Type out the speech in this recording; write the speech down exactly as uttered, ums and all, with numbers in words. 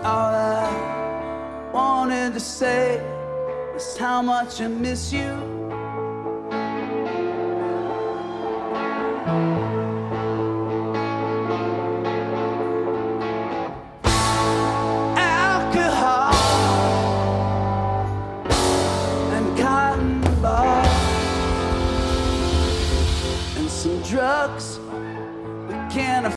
All I wanted to say was how much I miss you. Alcohol and cotton ball and some drugs we can't afford.